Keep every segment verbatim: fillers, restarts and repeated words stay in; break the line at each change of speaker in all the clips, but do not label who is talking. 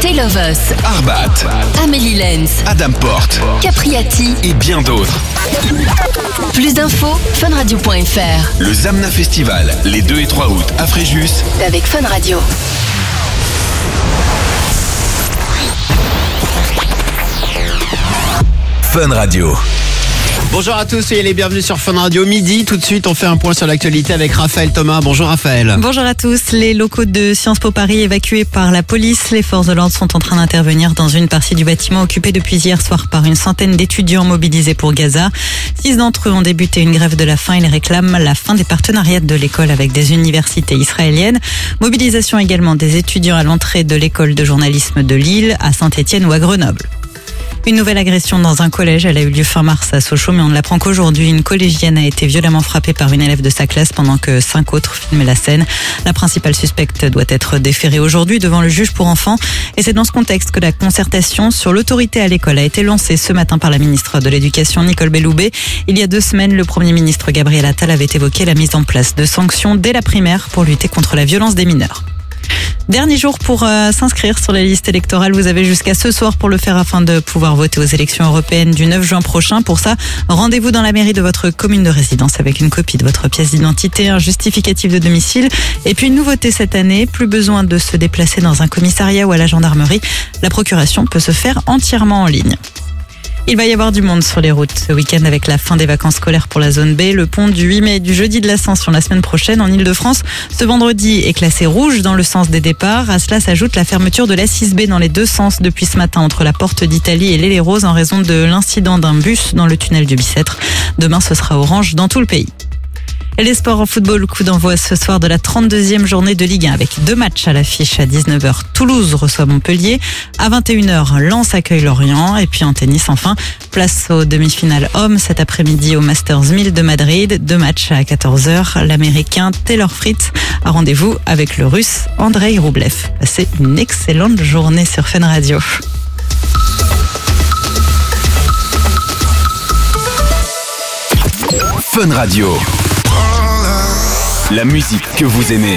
Tale of Us,
Arbat,
Amélie Lenz,
Adam Porte
Capriati
et bien d'autres.
Plus d'infos, funradio point f r.
Le Zamna Festival, les deux et trois août à Fréjus,
Avec Fun Radio.
Fun Radio.
Bonjour à tous, soyez les bienvenus sur Fun Radio Midi. Tout de suite, on fait un point sur l'actualité avec Raphaël Thomas. Bonjour Raphaël.
Bonjour à tous. Les locaux de Sciences Po Paris évacués par la police. Les forces de l'ordre sont en train d'intervenir dans une partie du bâtiment occupé depuis hier soir par une centaine d'étudiants mobilisés pour Gaza. Six d'entre eux ont débuté une grève de la faim. Ils réclament la fin des partenariats de l'école avec des universités israéliennes. Mobilisation également des étudiants à l'entrée de l'école de journalisme de Lille, à Saint-Étienne ou à Grenoble. Une nouvelle agression dans un collège, elle a eu lieu fin mars à Sochaux, mais on ne l'apprend qu'aujourd'hui. Une collégienne a été violemment frappée par une élève de sa classe pendant que cinq autres filmaient la scène. La principale suspecte doit être déférée aujourd'hui devant le juge pour enfants. Et c'est dans ce contexte que la concertation sur l'autorité à l'école a été lancée ce matin par la ministre de l'Éducation, Nicole Belloubet. Il y a deux semaines, le Premier ministre Gabriel Attal avait évoqué la mise en place de sanctions dès la primaire pour lutter contre la violence des mineurs. Dernier jour pour euh, s'inscrire sur la liste électorale. Vous avez jusqu'à ce soir pour le faire afin de pouvoir voter aux élections européennes du neuf juin prochain. Pour ça, rendez-vous dans la mairie de votre commune de résidence avec une copie de votre pièce d'identité, un justificatif de domicile. Et puis une nouveauté cette année, plus besoin de se déplacer dans un commissariat ou à la gendarmerie. La procuration peut se faire entièrement en ligne. Il va y avoir du monde sur les routes ce week-end avec la fin des vacances scolaires pour la zone B. Le pont du huit mai et du jeudi de l'Ascension la semaine prochaine en Ile-de-France. Ce vendredi est classé rouge dans le sens des départs. À cela s'ajoute la fermeture de l'A six B dans les deux sens depuis ce matin entre la Porte d'Italie et l'Île-et-Rose en raison de l'incident d'un bus dans le tunnel du Bicêtre. Demain, ce sera orange dans tout le pays. Et les sports en football, coup d'envoi ce soir de la trente-deuxième journée de Ligue un avec deux matchs à l'affiche. À dix-neuf heures, Toulouse reçoit Montpellier. À vingt et une heures, Lens accueille Lorient. Et puis en tennis, enfin, place aux demi-finales hommes cet après-midi au Masters mille de Madrid. Deux matchs à quatorze heures. L'Américain Taylor Fritz a rendez-vous avec le Russe Andrei Rublev. Passez une excellente journée sur Fun Radio.
Fun Radio. La musique que vous aimez.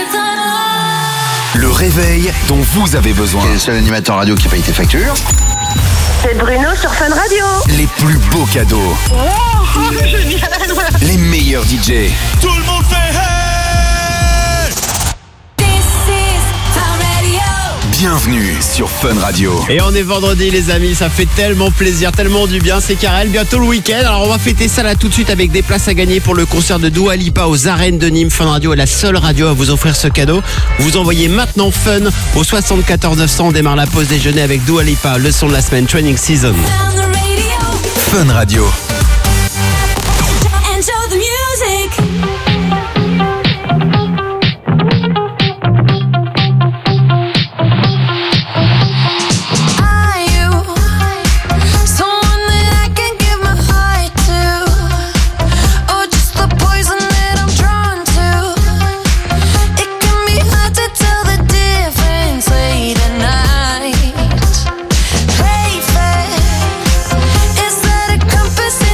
Le réveil dont vous avez besoin.
C'est le seul animateur radio qui paye tes factures.
C'est Bruno sur Fun Radio.
Les plus beaux cadeaux.
Oh, génial.
Les meilleurs D J.
Tout le monde fait hey!
This is Fun Radio.
Bienvenue sur Fun Radio.
Et on est vendredi les amis, ça fait tellement plaisir, tellement du bien. C'est Karel, bientôt le week-end. Alors on va fêter ça là tout de suite avec des places à gagner pour le concert de Dua Lipa aux arènes de Nîmes. Fun Radio est la seule radio à vous offrir ce cadeau. Vous envoyez maintenant Fun au soixante-quatorze neuf cents. On démarre la pause déjeuner avec Dua Lipa, le son de la semaine, Training Season.
Fun Radio.
Enjoy the music.
Is that a compass?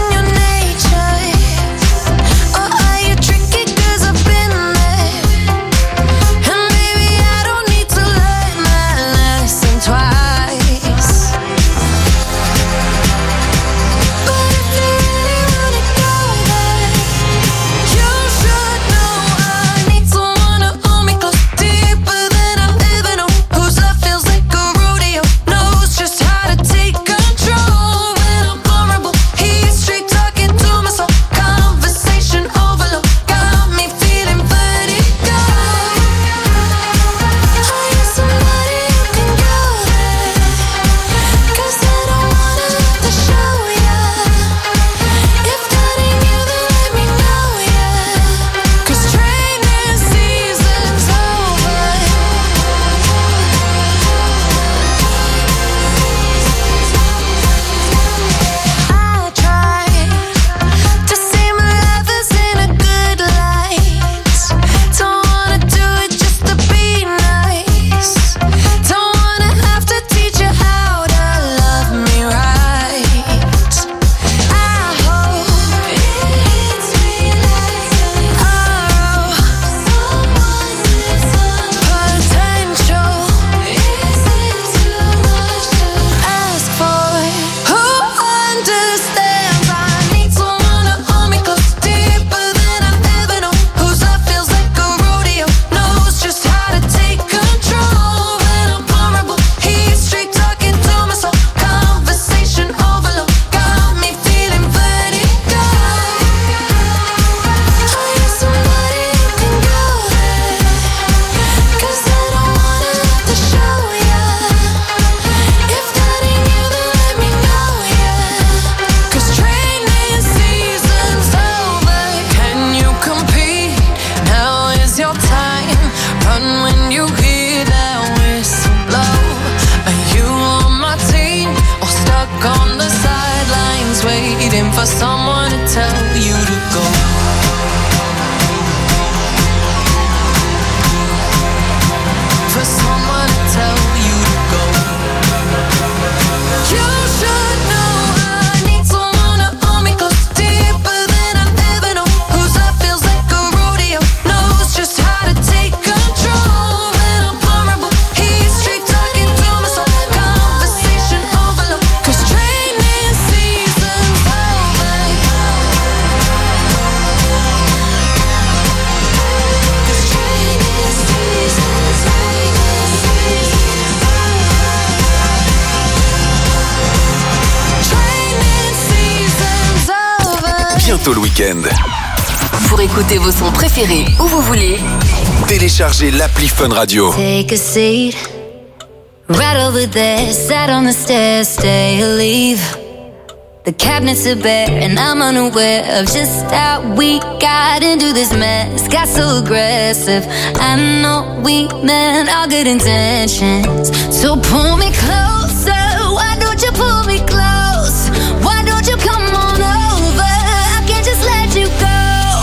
Tôt le week-end.
Pour écouter vos sons préférés où vous voulez,
Téléchargez l'appli Fun Radio.
Take a seat, right over there, sat on the stairs, stay or leave. The cabinets are bare and I'm unaware of just how we got into this mess. Got so aggressive, I know we meant all good intentions. So pull me closer, why don't you pull me close? Why don't you come on over, I can't just let you go.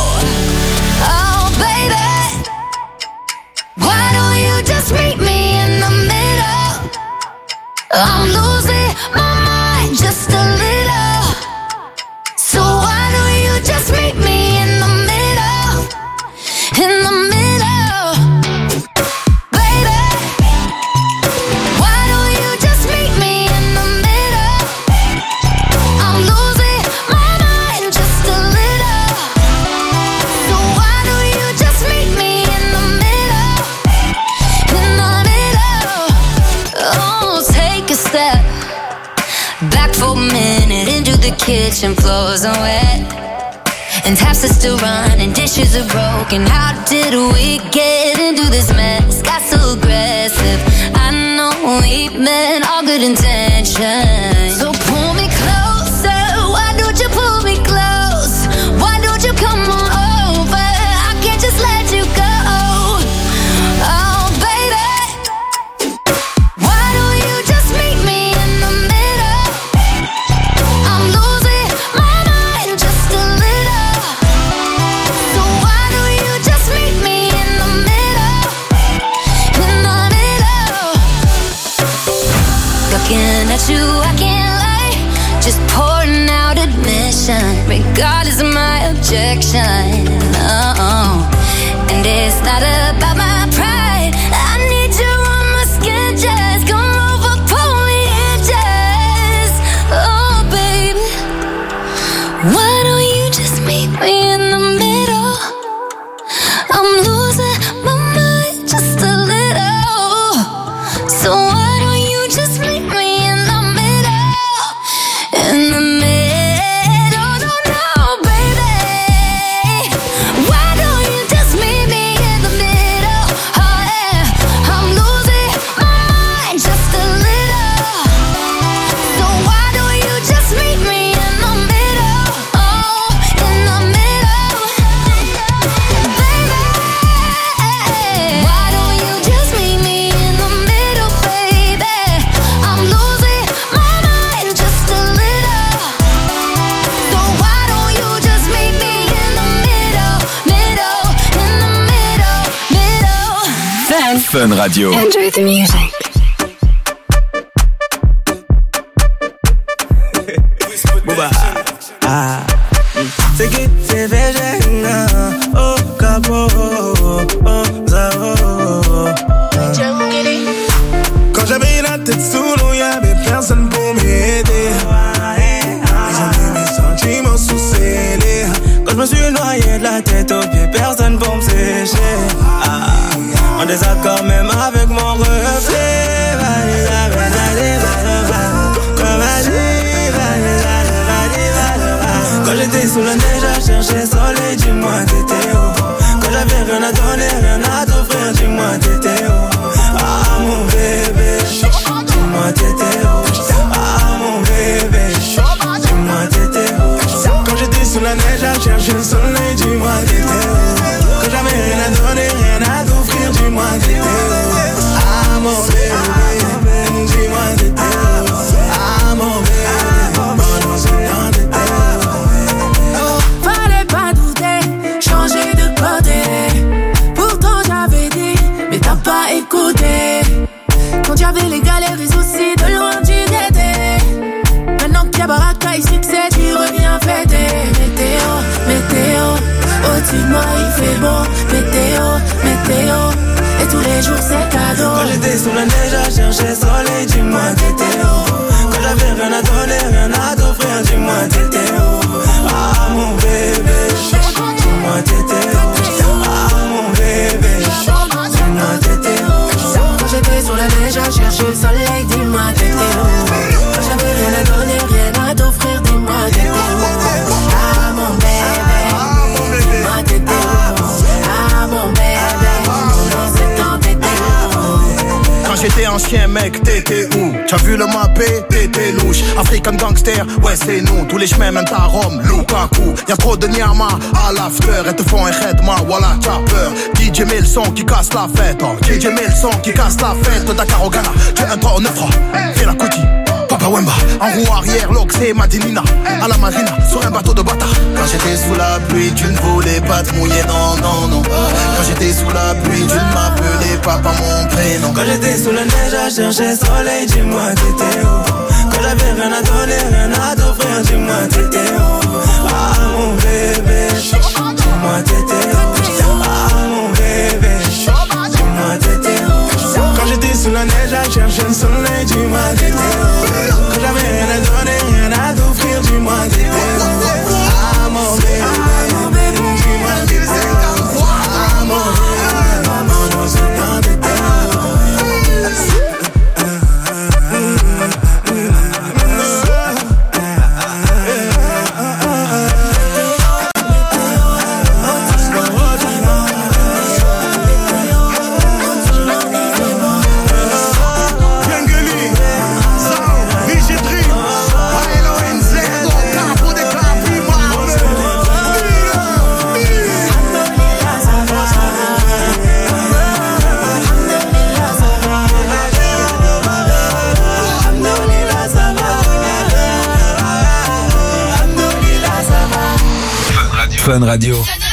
Oh baby, why don't you just meet me in the middle? I'm losing my mind just a little. So why don't you just meet me in the middle? In the middle, baby. Why don't you just meet me in the middle? I'm losing my mind just a little. So why don't you just meet me in the middle? In the middle. Oh, take a step back for a minute into the kitchen, floors are wet and taps are still running, dishes are broken. How did we get into this mess? Got so aggressive, I know we meant all good intentions. So pull me closer, why don't you pull me close? Why don't you come on over, I can't just let you go. Oh baby, why don't you just meet me in the middle? I'm losing my mind just a little. So why don't you just meet me in the middle? In the middle. Looking at you, I can't lie, just pouring out admission, regardless of my objection. Oh, and it's not about my pride, I need you on my skin, just come over, pull me in, just. Oh baby, why don't you just meet me in the middle? I'm losing my mind just a little. So why don't you just meet me in the middle? In the middle, no, no, baby. Why don't you just meet me in the middle? Oh yeah, I'm losing my mind just a little. So why don't you just meet me in the middle? Oh, in the middle, baby. Why don't you just meet me in the middle, baby? I'm losing my mind just a little. So why don't you just meet me in the middle, middle, in the middle, middle.
Fun Radio.
enjoy the music.
Booba, ah, c'est qui c'est végétarien, oh capo, oh zao. Quand j'avais la tête sous l'eau, y'avait personne pour m'aider. Ils ont mis mes sentiments sous scellés. Quand je me suis noyé de la tête aux pieds, personne pour me sécher. Ah, en désaccord même avec mon reflet. Quand j'étais sous la neige à chercher soleil, dis-moi t'étais où? Quand j'avais rien à donner, rien à t'offrir, dis-moi t'étais où? Ah mon bébé, dis-moi t'étais où? Ah mon bébé, dis-moi t'étais où? Quand j'étais sous la neige à chercher le soleil, dis-moi t'étais où? Quand j'avais rien à donner, rien à t'offrir, dis-moi t'étais où? Ah mon bébé, dis-moi t'étais où? Ah mon bébé, pendant ce temps t'étais où?
Fallait pas douter, changer de côté. Pourtant j'avais dit, mais t'as pas écouté. Quand y'avait les galères, les soucis, de loin tu guettais. Maintenant qu'il y a baraka et succès, tu reviens fêter. Météo, météo, au-dessus de moi il fait beau. Météo, météo, et tous les jours c'est cadeau.
Quand j'étais sous la neige à chercher soleil, dis-moi t'étais où? Quand j'avais rien à donner, rien à t'offrir, dis-moi t'étais où? Ah mon bébé, dis-moi t'étais où? Ah mon bébé, dis-moi t'étais où?
Quand j'étais sur la neige à chercher le soleil, dis-moi t'étais où? Quand j'avais rien à donner, rien à t'offrir, dis-moi t'étais où? Ah mon bébé.
Ancien mec, t'étais où? T'as vu le mappé? T'étais louche. African gangster, ouais c'est nous. Tous les chemins mènent à Rome, Lukaku. Y'a trop de nyama à l'after. Elles te font un headma, voilà t'as peur. D J met le son qui casse la fête. Oh. D J met le son qui casse la fête. Dakar au Ghana, tu es un trois au neuf francs. Fais la cookie. Papa Wemba, en roue arrière, l'Oxé, Madinina. À la marina, sur un bateau de bâtard. Quand j'étais sous la pluie, tu ne voulais pas te mouiller, non, non, non. Quand j'étais sous la pluie, tu ne m'appelais pas par mon prénom. Quand j'étais sous la neige à chercher soleil, dis-moi t'étais où? Quand j'avais rien à donner, rien à t'offrir, dis-moi t'étais où? Ah mon bébé, dis-moi t'étais où? Ah mon bébé, dis-moi t'étais où? Quand j'étais sous la neige à chercher le soleil, dis-moi t'étais où? Quand j'avais rien à donner, rien à t'offrir, dis-moi t'étais où? Ah mon bébé, dis-moi t'étais où? Ah mon bébé, maman, c'est quand t'étais où?
Fun Radio.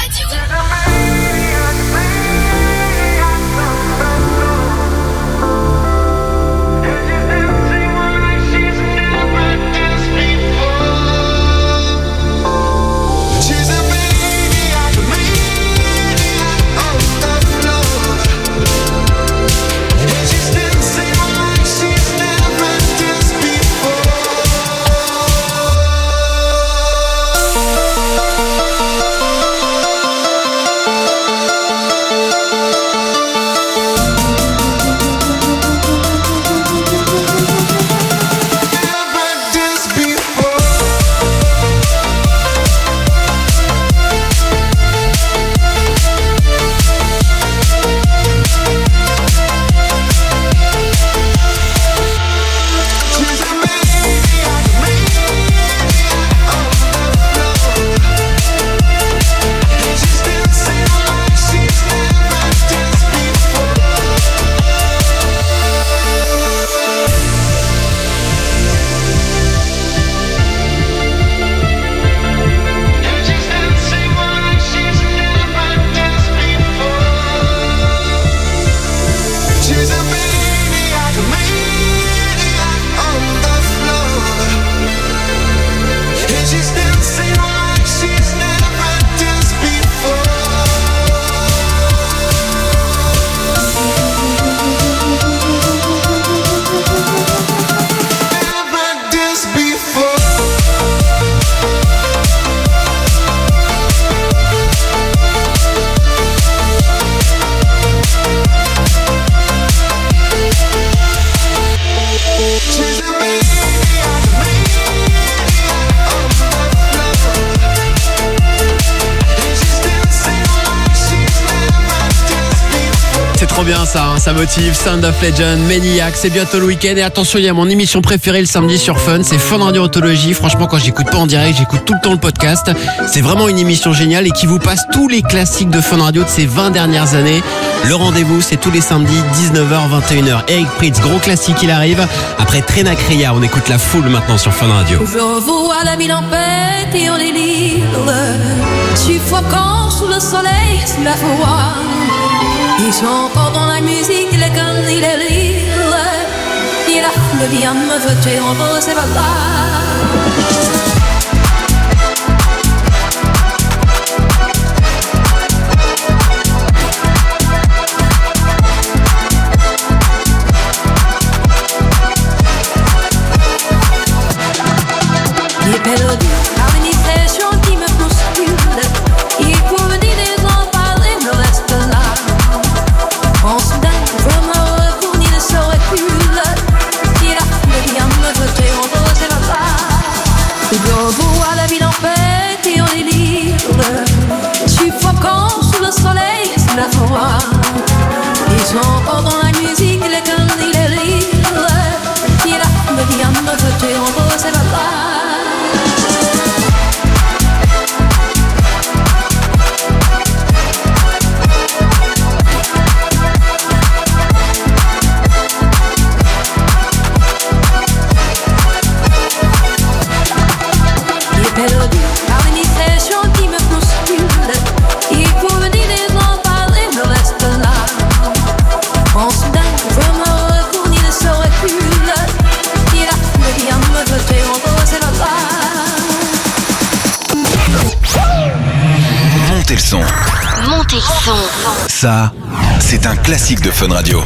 Trop bien ça, hein, ça motive. Sound of Legend, Maniac, c'est bientôt le week-end. Et attention, il y a mon émission préférée le samedi sur Fun, c'est Fun Radio Autologie. Franchement, quand j'écoute pas en direct, j'écoute tout le temps le podcast. C'est vraiment une émission géniale et qui vous passe tous les classiques de Fun Radio de ces vingt dernières années. Le rendez-vous, c'est tous les samedis, dix-neuf heures, vingt et une heures. Eric Prydz, gros classique, il arrive. Après Trena Kriya, on écoute La Foule maintenant sur Fun Radio.
Je revois la mine en pète et on les livre, suffoquant sous le soleil, sous la foi. Ils sont encore dans la musique, les guns, il est libre. Il a le bien me voter en beau, c'est pas là. Les mélodies, l'administration qui me bouscule. Il faut me dire des en parler, me reste là. En soudain, je me retourne, il se recule. Il a le bien me voter, on va c'est pas ça.
Ça, c'est un classique de Fun Radio.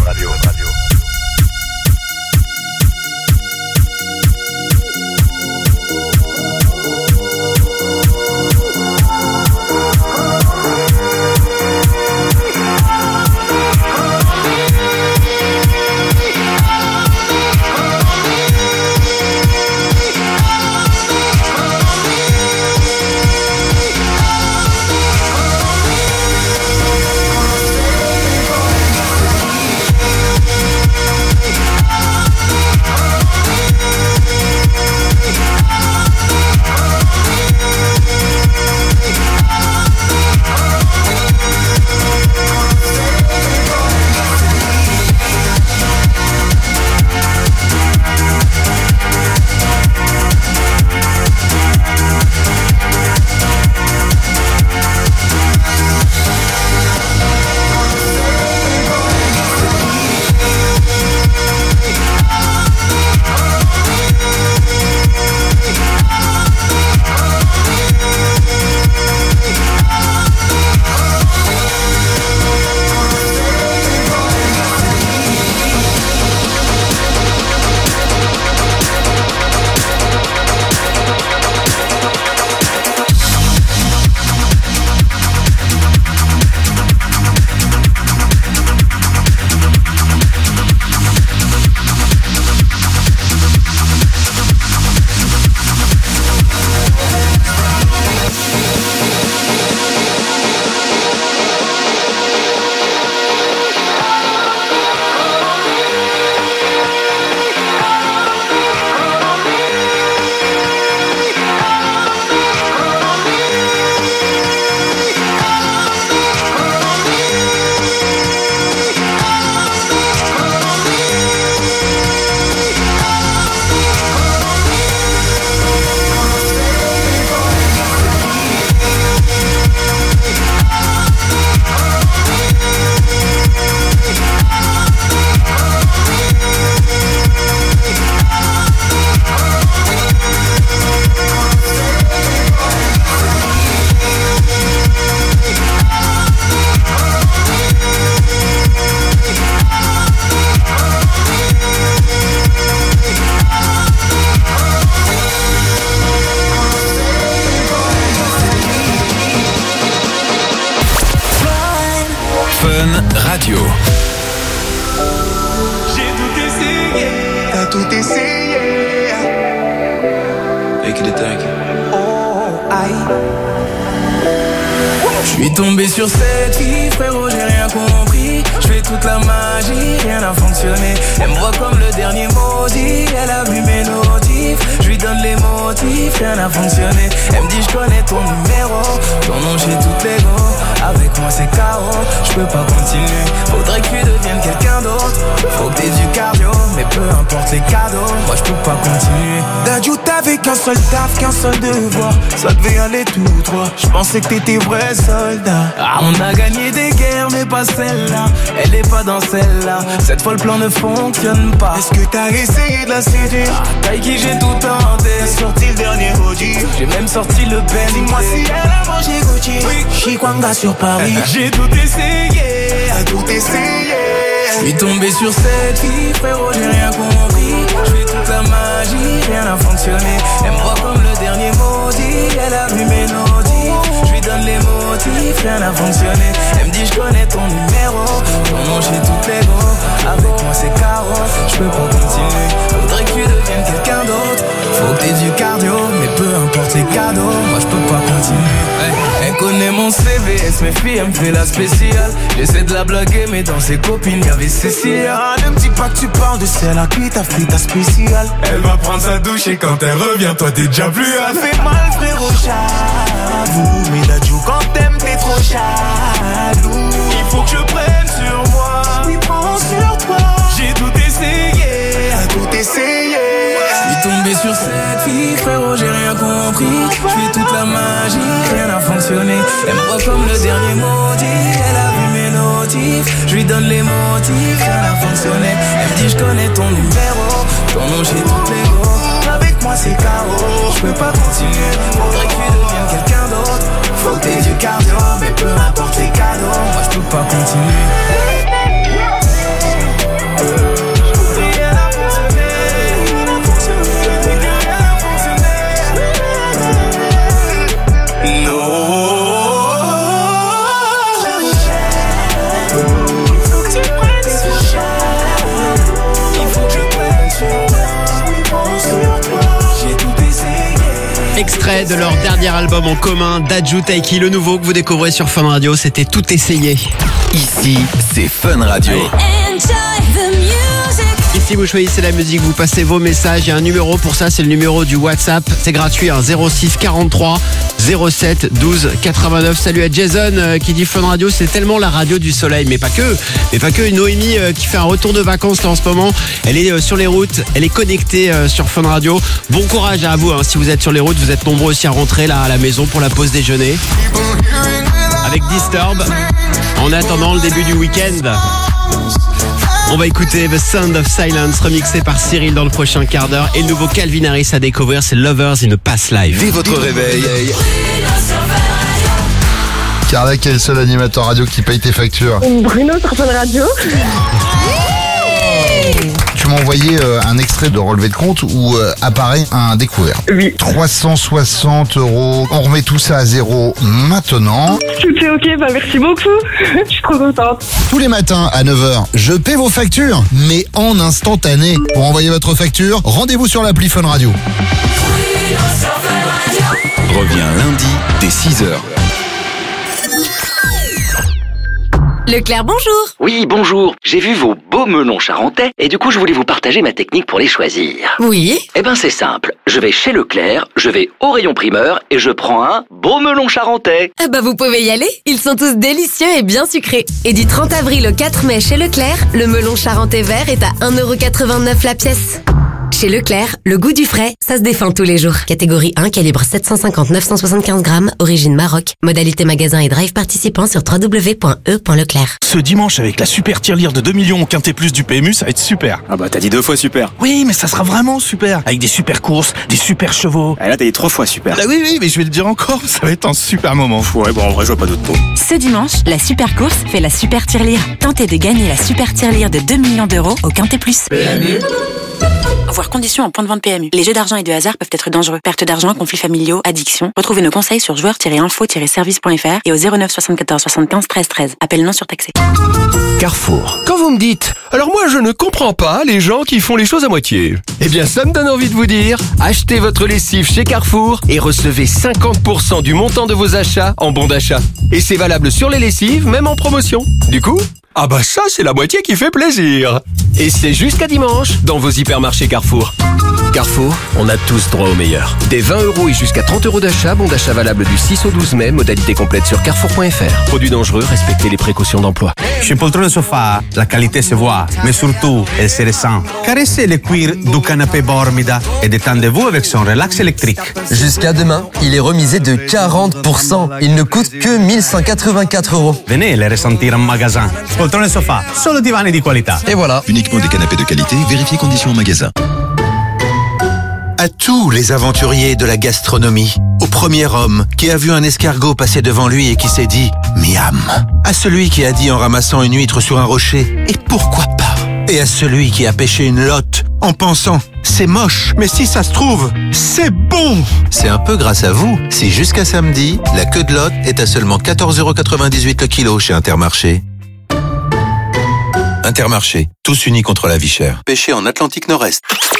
Radio.
J'ai tout essayé, t'as tout essayé.
Avec les tags.
Oh, aïe.
Je suis tombé sur cette fille, frérot, j'ai rien compris. Je fais toute la magie, rien n'a fonctionné. Elle me voit comme le dernier maudit, elle a vu mes notifs. Je lui donne les motifs, rien n'a fonctionné. Elle me dit je connais ton numéro, ton nom j'ai toutes les go. Avec moi c'est K O, je peux pas continuer. Faudrait que tu deviennes quelqu'un d'autre. Faut que t'aies du cardio, mais peu importe les cadeaux, moi je peux pas continuer.
Dadju t'avais qu'un seul taf, qu'un seul devoir. Ça devait aller tout droit, je pensais que t'étais vrai soldat.
Ah, on a gagné des guerres mais pas celle-là. Elle est pas dans celle-là, cette fois le plan ne fonctionne pas.
Est-ce que t'as essayé de la séduire?
Ah, Taïki j'ai tout tenté.
T'as sorti le dernier Audi,
j'ai même sorti le Ben.
Dis-moi si elle a mangé Gucci, oui. Chikwanga sur Paris.
J'ai tout essayé,
t'as tout essayé.
Je suis tombé sur cette fille, frérot, j'ai rien compris. Je fais toute la magie, rien n'a fonctionné. Elle me voit comme le dernier maudit, elle a vu mes notifs. Je lui donne les motifs, rien n'a fonctionné. Elle me dit je connais ton numéro, ton nom j'ai toutes les go. Avec moi c'est K O, je peux pas continuer. Faudrait que tu deviennes quelqu'un d'autre. Faut que t'aies du cardio, mais peu importe les cadeaux, moi je peux pas continuer. Hey, elle connaît mon C V, elle se méfie, elle me fait la spéciale. J'essaie de la blaguer, mais dans ses copines y'avait Cécilia.
Ah, ne me dis pas que tu parles de celle à qui t'as fait ta spéciale.
Elle va prendre sa douche et quand elle revient, toi t'es déjà plus là.
Ça fait mal frérot, j'avoue. Mais Dadju quand t'aimes t'es trop jaloux.
Il faut que je prenne sur moi.
Oui, prends sur toi.
J'ai tout essayé,
t'as tout essayé.
Je suis tombé sur cette fille, frérot, j'ai rien compris. Je fais toute la magie, rien n'a fonctionné. Elle me voit comme le dernier maudit, elle a vu mes notifs. Je lui donne les motifs, rien n'a fonctionné. Elle me dit je connais ton numéro, ton nom j'ai toutes les go. Avec moi c'est K O, je peux pas continuer. Faudrait que tu deviennes quelqu'un d'autre. Faut que t'aies du cardio, mais peu importe les cadeaux, moi je peux pas continuer.
Extrait de leur dernier album en commun, Dadju Taiki, le nouveau que vous découvrez sur Fun Radio, c'était Tout essayé.
Ici, c'est Fun Radio.
Ici, vous choisissez la musique, vous passez vos messages. Il y a un numéro pour ça, c'est le numéro du WhatsApp. C'est gratuit, hein, zéro six quarante-trois zéro sept douze quatre-vingt-neuf. Salut à Jason euh, qui dit Fun Radio, c'est tellement la radio du soleil. Mais pas que, mais pas que. Noémie euh, qui fait un retour de vacances là en ce moment. Elle est euh, sur les routes, elle est connectée euh, sur Fun Radio. Bon courage à vous, hein, si vous êtes sur les routes, vous êtes nombreux aussi à rentrer là à la maison pour la pause déjeuner. Avec Disturb. En attendant le début du week-end. On va écouter The Sound of Silence remixé par Cyril dans le prochain quart d'heure. Et le nouveau Calvin Harris à découvrir, c'est Lovers in a Past Life.
Dès votre réveil.
Carla, quel est le seul animateur radio qui paye tes factures?
Bruno sur Fun Radio.
Tu m'as envoyé euh, un extrait de relevé de compte où euh, apparaît un découvert.
Oui.
trois cent soixante euros. On remet tout ça à zéro maintenant.
Tout est ok, bah merci beaucoup. Je suis trop contente.
Tous les matins à neuf heures, je paie vos factures, mais en instantané. Pour envoyer votre facture, rendez-vous sur l'appli Fun Radio.
Reviens lundi dès six heures.
Leclerc, bonjour.
Oui, bonjour. J'ai vu vos beaux melons charentais et du coup, je voulais vous partager ma technique pour les choisir.
Oui.
Eh ben, c'est simple. Je vais chez Leclerc, je vais au rayon primeur et je prends un beau melon charentais.
Ah bah, vous pouvez y aller. Ils sont tous délicieux et bien sucrés. Et du trente avril au quatre mai chez Leclerc, le melon charentais vert est à un euro quatre-vingt-neuf la pièce. Chez Leclerc, le goût du frais, ça se défend tous les jours. Catégorie un, calibre sept cent cinquante à neuf cent soixante-quinze grammes, origine Maroc. Modalité magasin et drive participant sur w w w point e point leclerc.
Ce dimanche, avec la super tirelire de deux millions au Quintet Plus du P M U, ça va être super.
Ah bah t'as dit deux fois super.
Oui, mais ça sera vraiment super. Avec des super courses, des super chevaux.
Ah là t'as dit trois fois super.
Ah oui, oui, mais je vais le dire encore, ça va être un super moment.
Ouais, bon en vrai je vois pas d'autres mots.
Ce dimanche, la super course fait la super tirelire. Tentez de gagner la super tirelire de deux millions d'euros au Quintet Plus. P M U. Voir conditions en point de vente P M U. Les jeux d'argent et de hasard peuvent être dangereux. Perte d'argent, conflits familiaux, addiction. Retrouvez nos conseils sur joueurs tiret info tiret service point f r et au zéro neuf soixante-quatorze soixante-quinze treize treize. Appel non surtaxé.
Carrefour. Quand vous me dites, alors moi je ne comprends pas les gens qui font les choses à moitié. Eh bien ça me donne envie de vous dire, achetez votre lessive chez Carrefour et recevez cinquante pour cent du montant de vos achats en bon d'achat. Et c'est valable sur les lessives, même en promotion. Du coup, ah bah ça c'est la moitié qui fait plaisir. Et c'est jusqu'à dimanche dans vos hypermarchés Carrefour. Carrefour, on a tous droit au meilleur. Des vingt euros et jusqu'à trente euros d'achat, bon d'achat valable du six au douze mai, modalité complète sur carrefour point f r. Produits dangereux, respectez les précautions d'emploi.
Chez Poltrone Sofa, la qualité se voit, mais surtout, elle se ressent. Caressez le cuir du canapé Bormida et détendez-vous avec son relax électrique.
Jusqu'à demain, il est remisé de quarante pour cent. Il ne coûte que mille cent quatre-vingt-quatre euros.
Venez le ressentir en magasin. Poltrone Sofa, solo divani di qualità.
Et voilà.
Uniquement des canapés de qualité, vérifiez conditions en magasin.
À tous les aventuriers de la gastronomie, au premier homme qui a vu un escargot passer devant lui et qui s'est dit « miam », à celui qui a dit en ramassant une huître sur un rocher « et pourquoi pas ?» et à celui qui a pêché une lotte en pensant « c'est moche, mais si ça se trouve, c'est bon !» C'est un peu grâce à vous si jusqu'à samedi, la queue de lotte est à seulement quatorze euros quatre-vingt-dix-huit le kilo chez Intermarché. Intermarché, tous unis contre la vie chère. Pêché en Atlantique Nord-Est.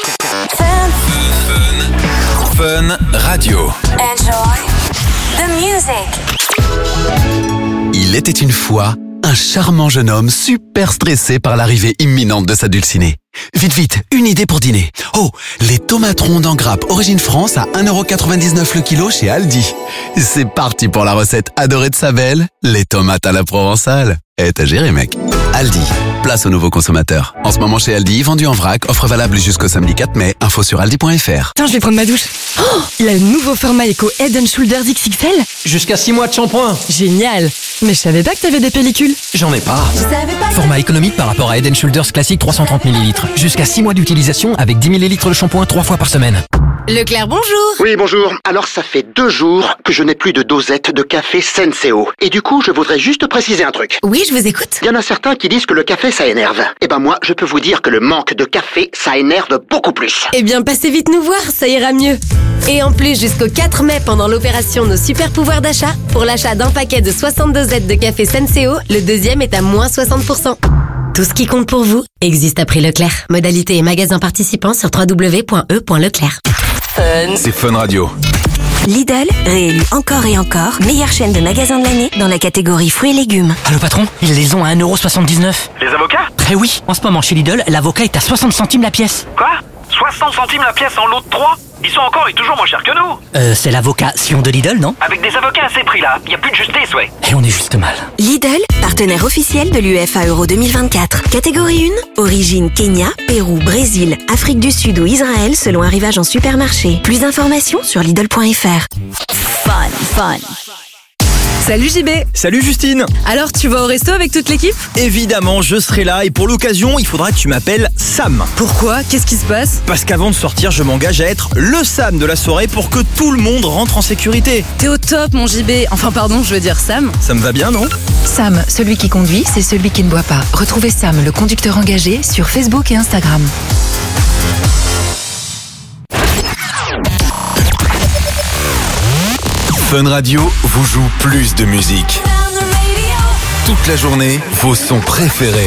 Fun Radio.
Enjoy the music.
Il était une fois un charmant jeune homme super stressé par l'arrivée imminente de sa dulcinée. Vite, vite, une idée pour dîner. Oh, les tomates rondes en grappe origine France à un euro quatre-vingt-dix-neuf le kilo chez Aldi. C'est parti pour la recette adorée de sa belle, les tomates à la provençale. Eh, t'as géré, mec. Aldi, place aux nouveaux consommateurs. En ce moment chez Aldi, vendu en vrac, offre valable jusqu'au samedi quatre mai. Info sur aldi point f r.
Attends, je vais prendre ma douche. Oh, le nouveau format Eco Head and Shoulders X X L.
Jusqu'à six mois de shampoing.
Génial. Mais je savais pas que t'avais des pellicules.
J'en ai pas.
Je savais pas.
Format économique par rapport à Head and Shoulders classique trois cent trente millilitres. Jusqu'à six mois d'utilisation avec dix millilitres de shampoing trois fois par semaine.
Leclerc, bonjour.
Oui, bonjour. Alors, ça fait deux jours que je n'ai plus de dosette de café Senseo. Et du coup, je voudrais juste préciser un truc.
Oui, je vous écoute.
Il y en a certains qui disent que le café, ça énerve. Eh ben moi, je peux vous dire que le manque de café, ça énerve beaucoup plus.
Eh bien, passez vite nous voir, ça ira mieux. Et en plus, jusqu'au quatre mai, pendant l'opération Nos Super Pouvoirs d'achat, pour l'achat d'un paquet de soixante-deux dosettes de café Senseo, le deuxième est à moins soixante pour cent. Tout ce qui compte pour vous existe à prix Leclerc. Modalité et magasin participants sur w w w point e point leclerc.
C'est Fun Radio.
Lidl, réélu encore et encore, meilleure chaîne de magasins de l'année dans la catégorie fruits et légumes.
Allô patron, ils les ont à un euro soixante-dix-neuf.
Les avocats ?
Eh oui, en ce moment chez Lidl, l'avocat est à soixante centimes la pièce.
Quoi ? soixante centimes la pièce en lot de trois ? Ils sont encore et toujours moins chers que nous.
Euh, c'est l'avocat Sion de Lidl, non ?
Avec des avocats à ces prix-là, y a plus de justice, ouais.
Et on est juste mal.
Lidl, partenaire officiel de l'U F A Euro deux mille vingt-quatre. Catégorie un, origine Kenya, Pérou, Brésil, Afrique du Sud ou Israël selon arrivage en supermarché. Plus d'informations sur Lidl point F R.
Fun, fun. Salut J B.
Salut Justine.
Alors tu vas au resto avec toute l'équipe ?
Évidemment, je serai là et pour l'occasion, il faudra que tu m'appelles Sam.
Pourquoi ? Qu'est-ce qui se passe ?
Parce qu'avant de sortir, je m'engage à être le Sam de la soirée pour que tout le monde rentre en sécurité.
T'es au top mon J B. Enfin pardon, je veux dire Sam.
Ça me va bien, non ?
Sam, celui qui conduit, c'est celui qui ne boit pas. Retrouvez Sam, le conducteur engagé, sur Facebook et Instagram.
Fun Radio vous joue plus de musique. Toute la journée, vos sons préférés.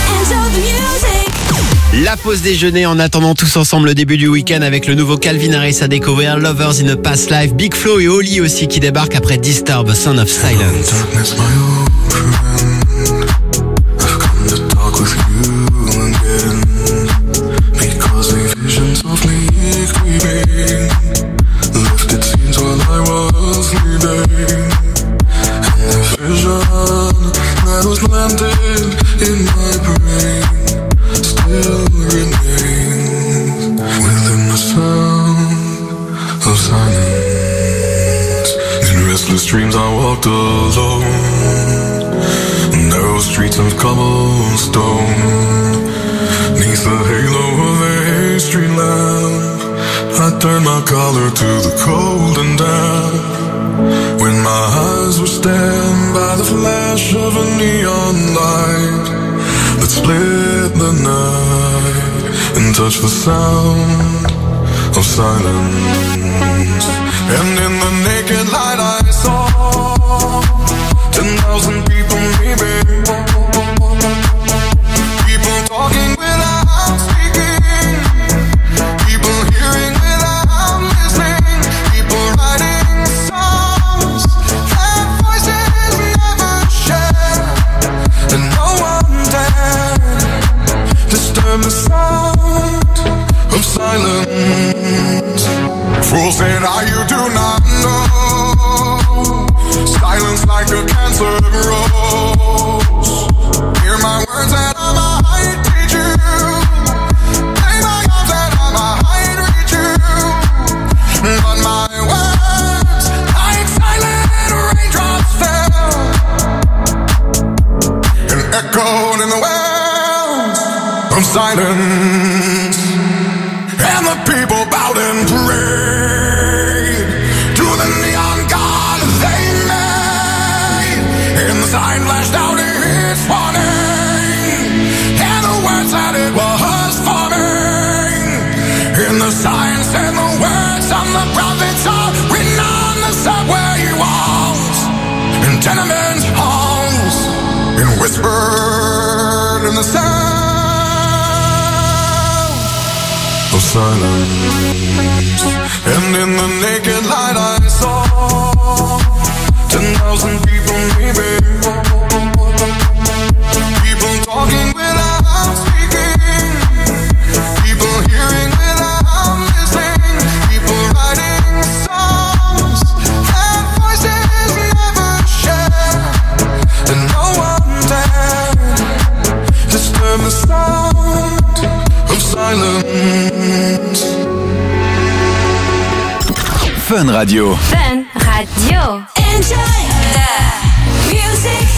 La pause déjeuner en attendant tous ensemble le début du week-end avec le nouveau Calvin Harris à découvrir, Lovers in a Past Life, Big Flo et Oli aussi qui débarquent après Disturb, Son of Silence.
That was landed in my brain still remains within the sound of silence. In restless dreams I walked alone, narrow streets of cobblestone, neath the halo of a street lamp. I turned my collar to the cold and damp. When my eyes were stabbed by the flash of a neon light that split the night and touched the sound of silence. And in the naked light I saw ten thousand people maybe, people talking without speaking, people hearing without listening, people writing songs that voices never share, and no one dared disturb the sound of silence. Fools said, "Ah, you do not know, silence like a cancer grows. Hear my words and I might teach you, play my arms and I might reach you, but my words like silent raindrops fell and echoed in the wells of silence, and the people bowed and prayed to the neon god they made, and the sign flashed out its warning, and the words that it was forming, and the sign said the words of the prophets are written on the subway walls and tenement halls, and whispered in the sound of silence. And in the naked light I saw ten thousand people maybe, people talking without speaking, people hearing without listening, people writing songs that voices never share, and no one dared disturb the sound of silence.
Fun Radio.
Fun Radio. Enjoy the music.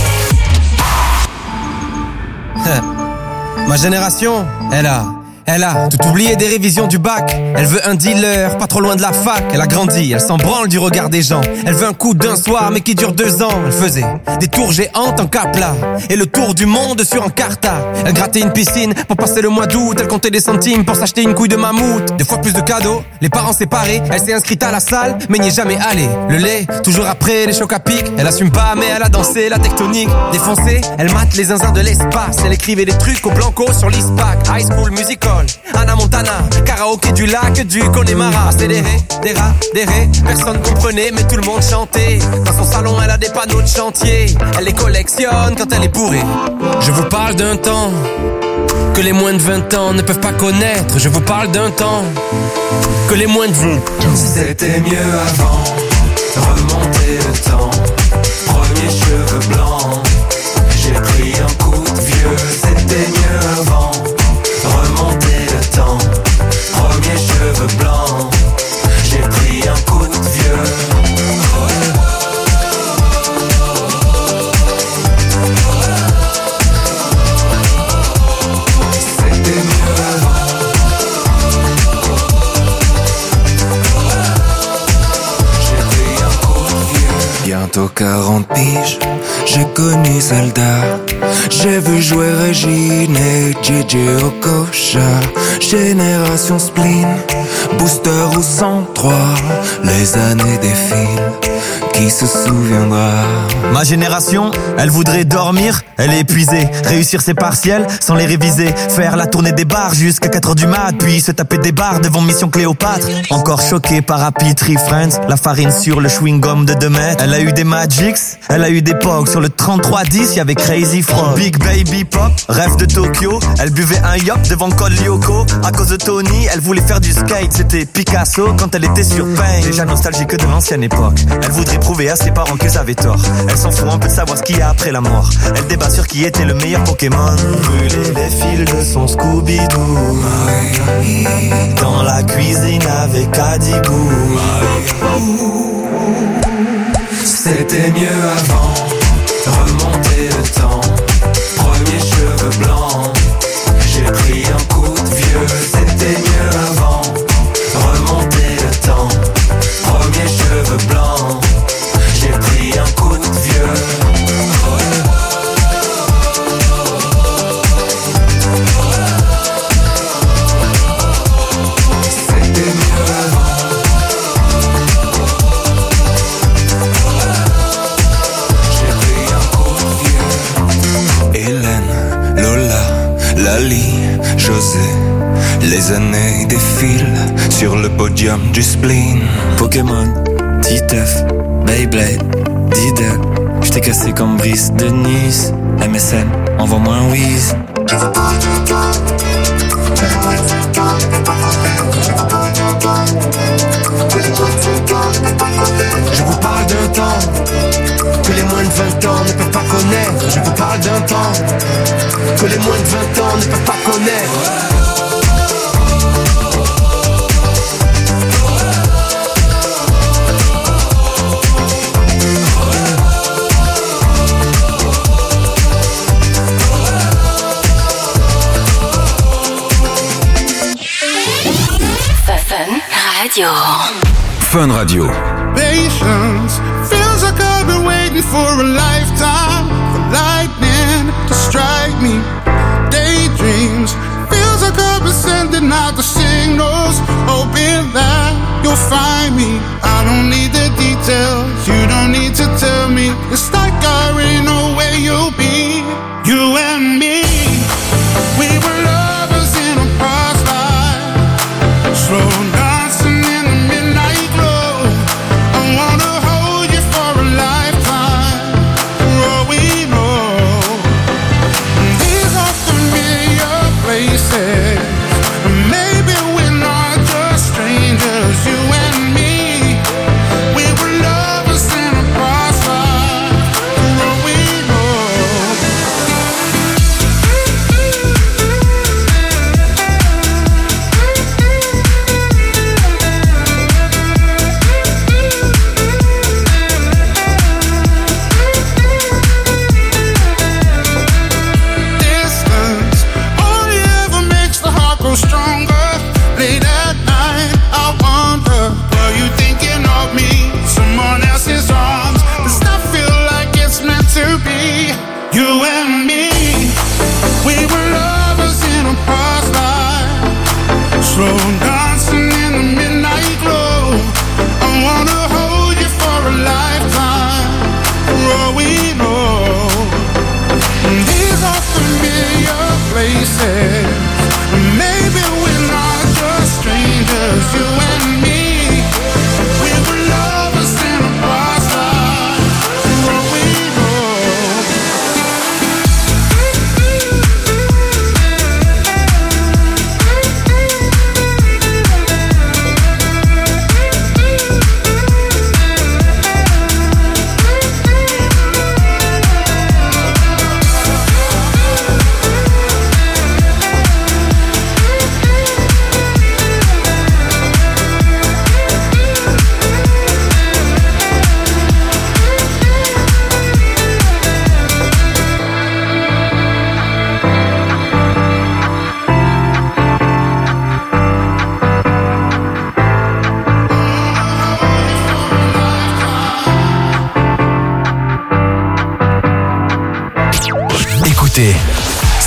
Ma génération, elle a, elle a tout oublié des révisions du bac. Elle veut un dealer, pas trop loin de la fac. Elle a grandi, elle s'en branle du regard des gens. Elle veut un coup d'un soir, mais qui dure deux ans. Elle faisait des tours géantes en Capla et le tour du monde sur Encarta. Elle grattait une piscine pour passer le mois d'août. Elle comptait des centimes pour s'acheter une couille de mammouth. Des fois plus de cadeaux, les parents séparés. Elle s'est inscrite à la salle, mais n'y est jamais allée. Le lait, toujours après les chocs à pic. Elle assume pas, mais elle a dansé la tectonique. Défoncée, elle mate les zinzins de l'espace. Elle écrivait des trucs au blanco sur l'I S P A C. High School Musical, paroles. Anna Montana, karaoké du lac du Connemara. C'est des ré, des rats, des ré. Personne comprenait, mais tout le monde chantait. Dans son salon, elle a des panneaux de chantier. Elle les collectionne quand elle est bourrée. Je vous parle d'un temps que les moins de vingt ans ne peuvent pas connaître. Je vous parle d'un temps que les moins de vingt.
C'était mieux avant. Remonter le temps. Premier cheveux blancs. J'ai pris un coup de vieux. C'était mieux avant. Remonter le temps. Premier cheveux blancs. J'ai pris un coup de vieux. Bientôt quarante piges, j'ai connu Zelda. J'ai vu jouer Régine et J J Okocha. Génération spleen, booster ou cent trois. Les années défilent, qui se souviendra?
Ma génération, elle voudrait dormir, elle est épuisée. Réussir ses partiels sans les réviser. Faire la tournée des bars jusqu'à quatre heures du mat. Puis se taper des bars devant Mission Cléopâtre. Encore choqué par Happy Tree Friends. La farine sur le chewing-gum de deux mètres. Elle a eu des Magics, elle a eu des Pogs. Sur le trente-trois dix, y'avait Crazy Frog. Big Baby Pop, rêve de Tokyo. Elle buvait un yop devant Col Lyoko. À cause de Tony, elle voulait faire du skate. C'était Picasso quand elle était sur Pain. Déjà nostalgique de l'ancienne époque. Elle voudrait prouver à ses parents qu'ils avaient tort. Elle s'en fout un peu de savoir ce qu'il y a après la mort. Elle débat sur qui était le meilleur Pokémon. Brûler les fils de son Scooby-Doo. Dans la cuisine avec Adibou.
C'était mieux avant. Remonter le temps. Premier cheveux blancs. J'ai pris un coup de vieux. C'était mieux avant. Remonter le temps. Premier cheveux blancs. J'ai pris un coup de vieux. C'était mieux avant. J'ai pris un coup de vieux. Hélène, Lola, Lali, José. Les années défilent sur le podium du spleen. Pokémon, Titeuf, Beyblade, Diddle. J't'ai cassé comme Brice de Nice. M S N, envoie-moi un whiz. Je vous parle d'un temps que les moins de vingt ans ne peuvent pas connaître. Je vous parle d'un temps que les moins de vingt ans ne peuvent pas connaître.
Radio. Fun Radio.
Patience feels like I've been waiting for a lifetime for lightning to strike me. Daydreams feels like I've been sending out the signals, hoping that you'll find me. I don't need the details, you don't need to tell me. It's like I already know where you'll be. You and me, we were lovers in a past life. Slow down. Maybe we're not just strangers, you and me. We were lovers in a past life, for all we know. Distance only ever makes the heart grow stronger. Late at night, I wonder, were you thinking of me? Someone else's arms. Does that feel like it's meant to be? You and me, we were lovers in a past life. Slow dancing in the midnight glow. I wanna hold you for a lifetime, for all we know. These are familiar places. Maybe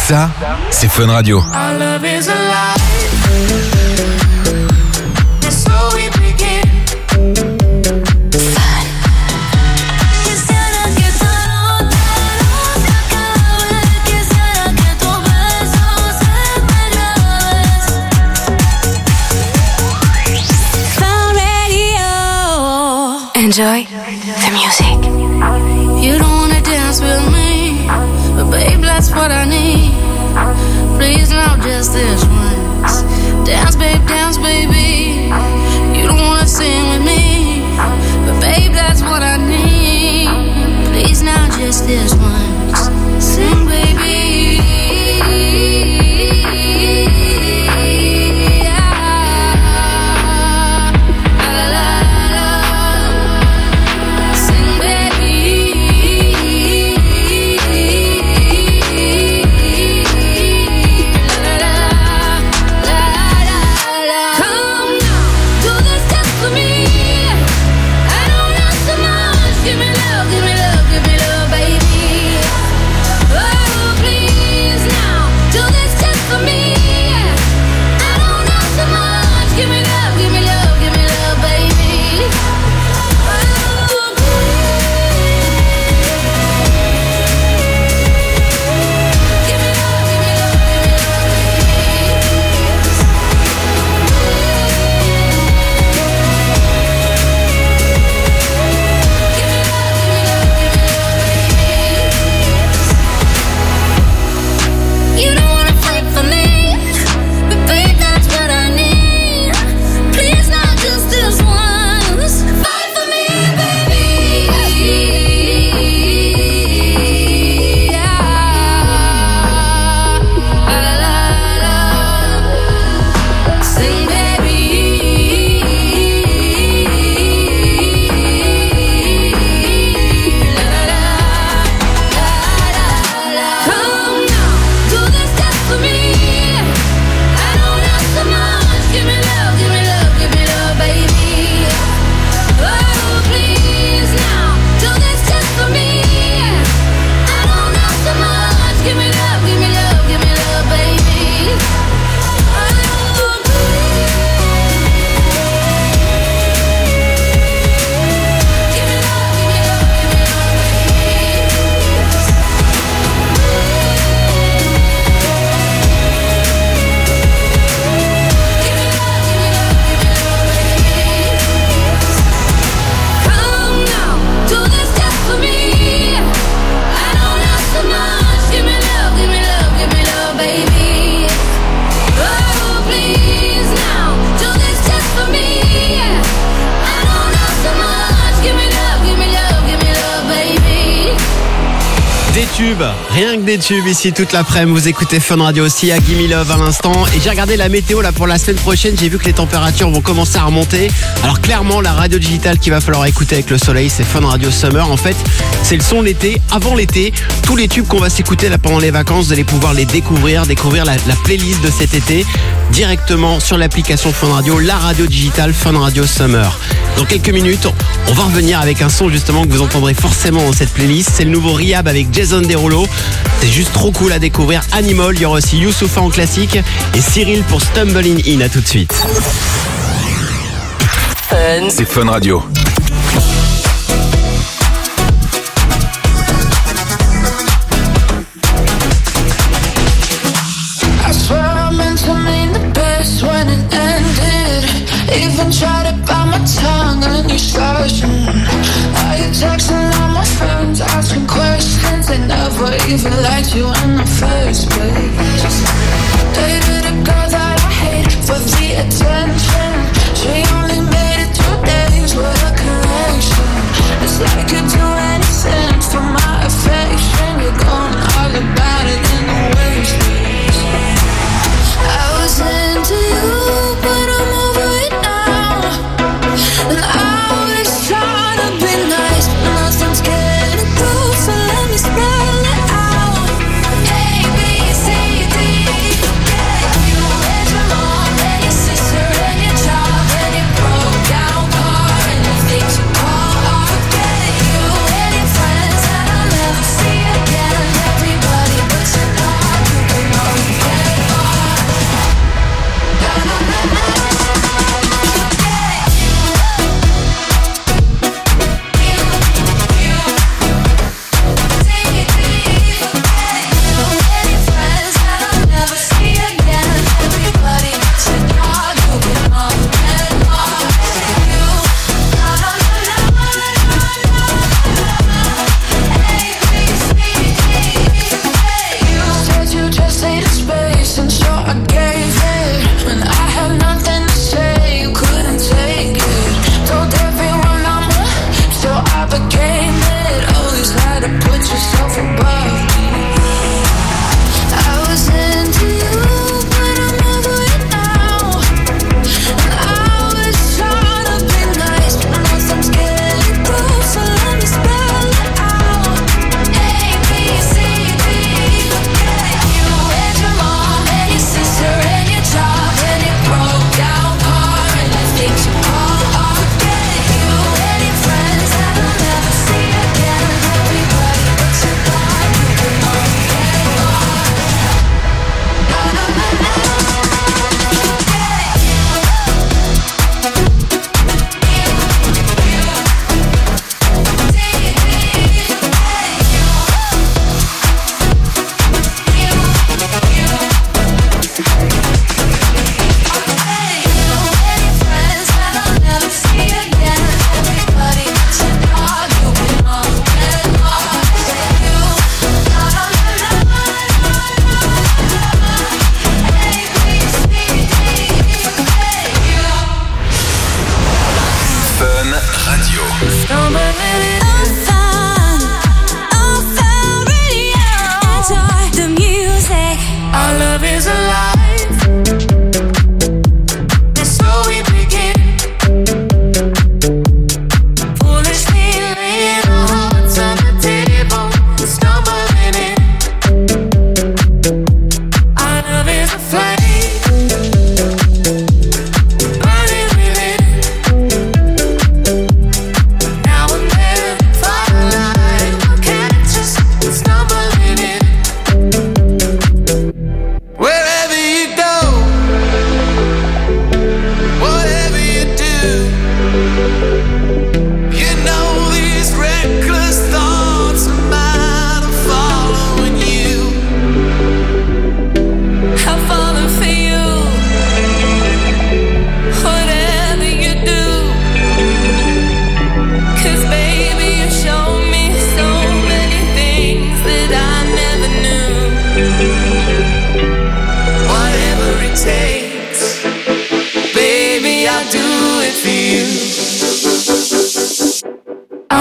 Ça, c'est Fun Radio.
Our love is alive. So we begin. Quisiera que todo, todo se acabe. Quisiera que tu beso se me graves. Fun Radio.
Enjoy the music.
You don't wanna dance with me, but babe, that's what I need. Please, now just this once. Dance, babe, dance, baby. You don't wanna sing with me, but babe, that's what I need. Please, now just this once. Sing, baby.
tubes, rien que des tubes ici toute l'après-midi. Vous écoutez Fun Radio aussi à Gimme Love à l'instant. Et j'ai regardé la météo là pour la semaine prochaine. J'ai vu que les températures vont commencer à remonter. Alors clairement, la radio digitale qu'il va falloir écouter avec le soleil, c'est Fun Radio Summer. En fait, c'est le son de l'été. Avant l'été, tous les tubes qu'on va s'écouter là pendant les vacances, vous allez pouvoir les découvrir, découvrir la, la playlist de cet été directement sur l'application Fun Radio, la radio digitale Fun Radio Summer. Dans quelques minutes, on va revenir avec un son justement que vous entendrez forcément dans cette playlist. C'est le nouveau Rehab avec Jason Derulo. C'est juste trop cool à découvrir. Animal, il y aura aussi Youssoupha en classique et Cyril pour Stumbling In. À tout de suite.
Fun. C'est Fun Radio.
Even try to bite my tongue and you starting. Are you texting all my friends, asking questions? They never even liked you in the first place. Dated a girl that I hate for the attention. She only made it two days with a connection. It's like you'd do anything for my affection. You're going all about it in the worst ways. I was into you, but I'm over it. And I was trying to be nice, but nothing's getting through, so let me spell it out. A, B, C, D, you and your mom and your sister and your child.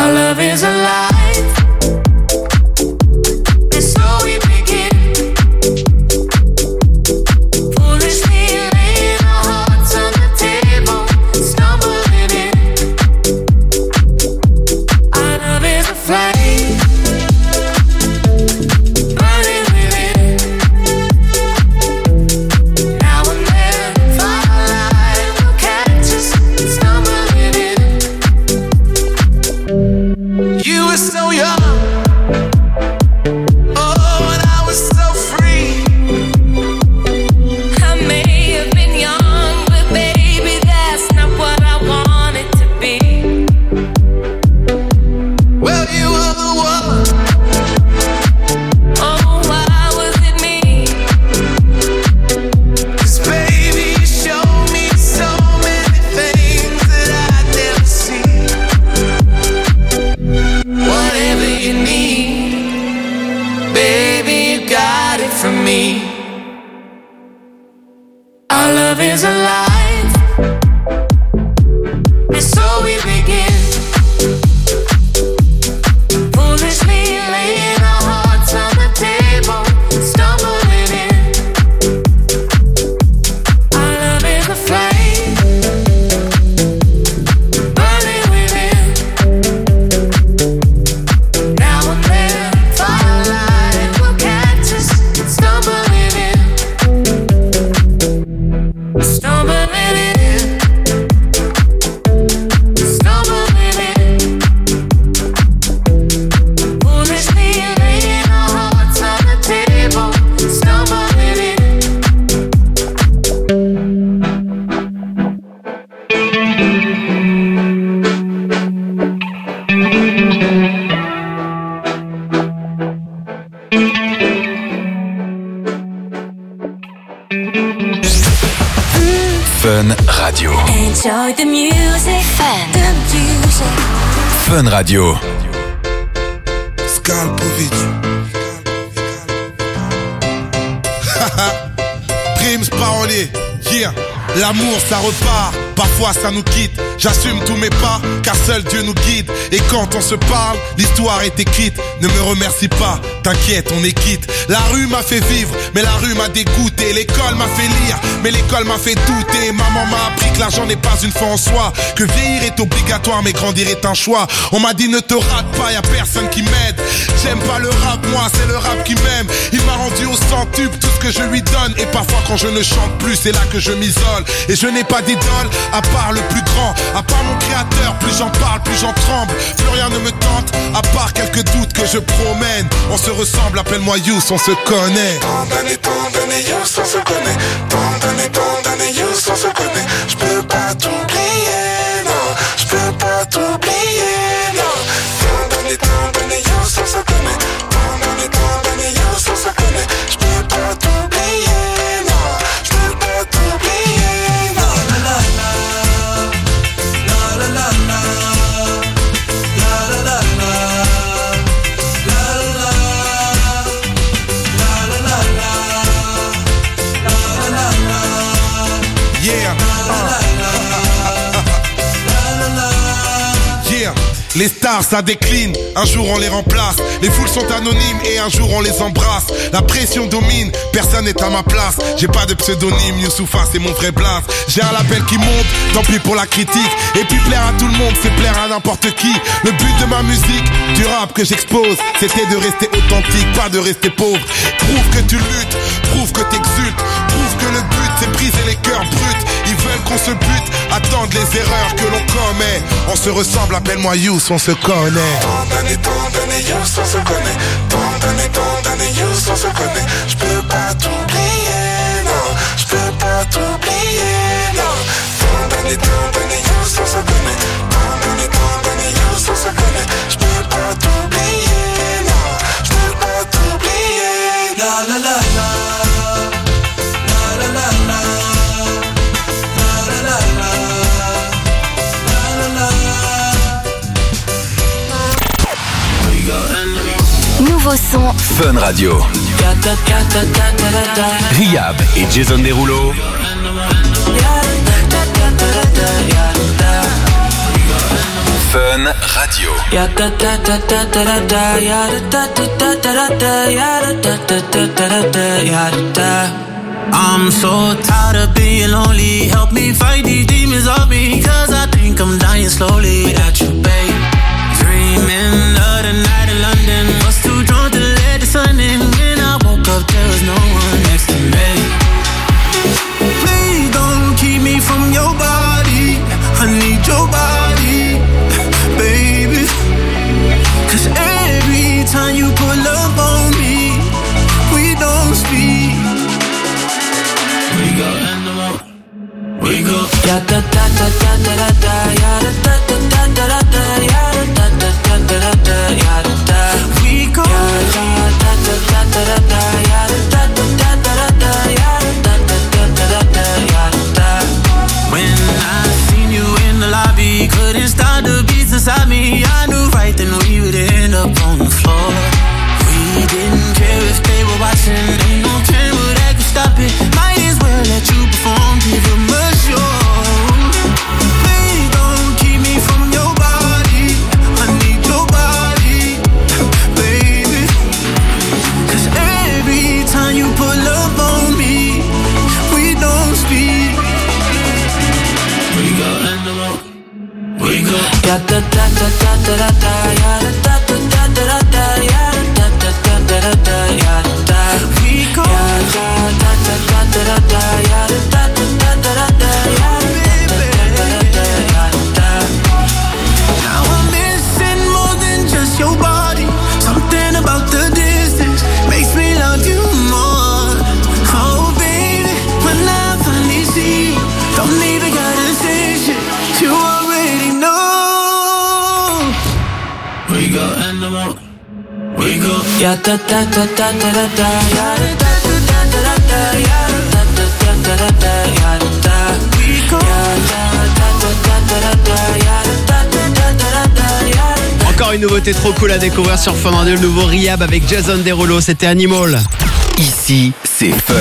Our love is alive. And so we begin. Foolishly laying our hearts on the table, stumbling in. Our love is a flame, burning within. Now and then, firelight will catch us, stumbling in. You were so young, oh, and I was so free. I may have been young, but baby, that's not what I wanted to be. Well, you were the one. Oh, why was it me? 'Cause baby, you showed me so many things that I'd never seen. Whatever you need, baby, you got it from me. Our love is alive, and so we begin. Foolishly laying our hearts on the table, stumbling in. Our love is a flame, burning within. Now and then, firelight will catch us, stumbling in. Stumbling in. Stumbling in. Foolishly laying our hearts on the table, stumbling in.
Fun Radio.
Enjoy the music. Fun. The music.
Fun Radio.
Skalpovic. Primes parolier. Yeah. L'amour ça repart, parfois ça nous quitte. J'assume tous mes pas, car seul Dieu nous guide. Et quand on se parle, l'histoire est écrite. Ne me remercie pas, t'inquiète, on est quitte. La rue m'a fait vivre, mais la rue m'a dégoûté. L'école m'a fait lire, mais l'école m'a fait douter. Maman m'a appris que l'argent n'est pas une fin en soi, que vieillir est obligatoire, mais grandir est un choix. On m'a dit ne te rate pas, y'a personne qui m'aide. J'aime pas le rap, moi c'est le rap qui m'aime. Il m'a rendu au centuple tout ce que je lui donne. Et parfois quand je ne chante plus, c'est là que je m'isole. Et je n'ai pas d'idole, à part le plus grand. À part mon créateur, plus j'en parle, plus j'en tremble. Plus rien ne me tente, à part quelques doutes que je promène. On se ressemble, appelle-moi Youss, on se connaît. Tant d'années, tant d'années, Youss, on se connaît. Tant d'années, tant d'années, Youss, on se connaît. J'peux pas t'oublier, non. J'peux pas t'oublier, non. Tant d'années, tant d'années, Youss, on se connaît. Tant d'années, tant d'années, Youss, on se connaît. J'peux pas t'oublier, non. J'peux pas t'oublier, non. La la la. La la la la. La la la la. La la la. La la la la. La la la. Yeah. Yeah. Les stars ça décline, un jour on les remplace. Les foules sont anonymes et un jour on les embrasse. La pression domine, personne n'est à ma place. J'ai pas de pseudonyme, Youssoufa c'est mon vrai blaze. J'ai un label qui monte, tant pis pour la critique. Et puis plaire à tout le monde, c'est plaire à n'importe qui. Le but de ma musique, du rap que j'expose, c'était de rester authentique, pas de rester pauvre. Prouve que tu luttes, prouve que t'exultes. Prouve que le but c'est briser les cœurs bruts. Ils veulent qu'on se bute, attendent les erreurs que l'on commet. On se ressemble, appelle-moi Youss, on se connaît. Tant d'années, tant d'années, Youss, on se connaît. Tant d'années, tant d'années, Youss, on se connaît. J'peux pas t'oublier, non. J'peux pas t'oublier, non. Tant d'années, tant d'années, Youss, on se connaît. Tant d'années, tant d'années, Youss, on se connaît. J'peux pas t'oublier, non. J'peux pas t'oublier. La la la la. La la la la. La la la la. La la la.
Nouveau son
Fun Radio. Riyab et Jason Derulo. Fun Radio.
I'm so tired of being lonely. Help me fight these demons off me, cause I think I'm dying slowly without you, babe. Dreaming of the night in London, was too drunk to let the sun in. When I woke up there was no one next to me. Please don't keep me from your body, I need your body, baby. Cause every time you pull up on me, we don't speak. We go animal, we go. Ya da da da da da da, ya da da da da da da, ya da da da da da, ya da. We go. Ya da da da da da da, ya da da da da da, ya da da da da da, ya da. When I seen you in the lobby, couldn't stop the beats inside me. I knew right then we would end up on the floor. We didn't care if they were watching, ain't no camera that could stop it. Might as well let you perform, give them a show. Please don't keep me from your body, I need your body, baby. Cause every time you pull up on me, we don't speak. We go animal, we go. Ya da da da da da da, ya da da da da da, ya da da da da da, ya da. We go. Ya da da da da da da, ya da da da da da, ya da da da da da. Now I'm missing more than just your body. Something about the distance makes me love you more. Oh baby, when I finally see you, don't even gotta say shit, you already know. We go animal, we go. Ya da da da da da da, ya da da da da da, ya da da da da da, ya da. We go. Ya da da da da da, ya da da da da, ya da.
Encore une nouveauté trop cool à découvrir sur Fun Radio, le nouveau Rehab avec Jason Derulo, c'était Animal.
Ici, c'est Fun.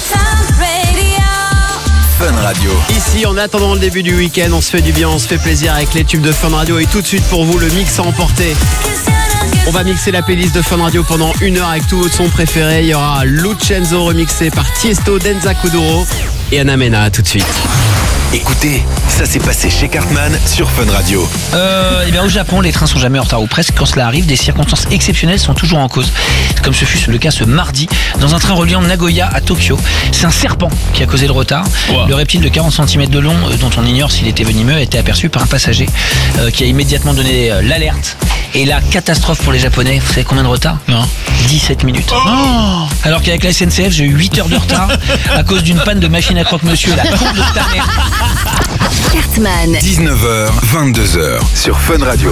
Fun Radio.
Ici, en attendant le début du week-end, on se fait du bien, on se fait plaisir avec les tubes de Fun Radio. Et tout de suite pour vous, le mix à emporter. On va mixer la playlist de Fun Radio pendant une heure avec tous vos sons préférés. Il y aura Lucenzo remixé par Tiesto, Denza Kuduro et Anna Mena. Tout de suite.
Écoutez, ça s'est passé chez Cartman sur Fun Radio.
Euh, et bien au Japon, les trains sont jamais en retard ou presque. Quand cela arrive, des circonstances exceptionnelles sont toujours en cause. Comme ce fut le cas ce mardi dans un train reliant Nagoya à Tokyo. C'est un serpent qui a causé le retard. Wow. Le reptile de quarante centimètres de long, euh, dont on ignore s'il était venimeux, a été aperçu par un passager euh, qui a immédiatement donné euh, l'alerte. Et la catastrophe pour les Japonais, vous savez combien de retard ? Non. dix-sept minutes. Oh. Alors qu'avec la S N C F, j'ai eu huit heures de retard à cause d'une panne de machine à croque-monsieur. La con de ta mère.
Cartman.
dix-neuf heures, vingt-deux heures sur Fun Radio.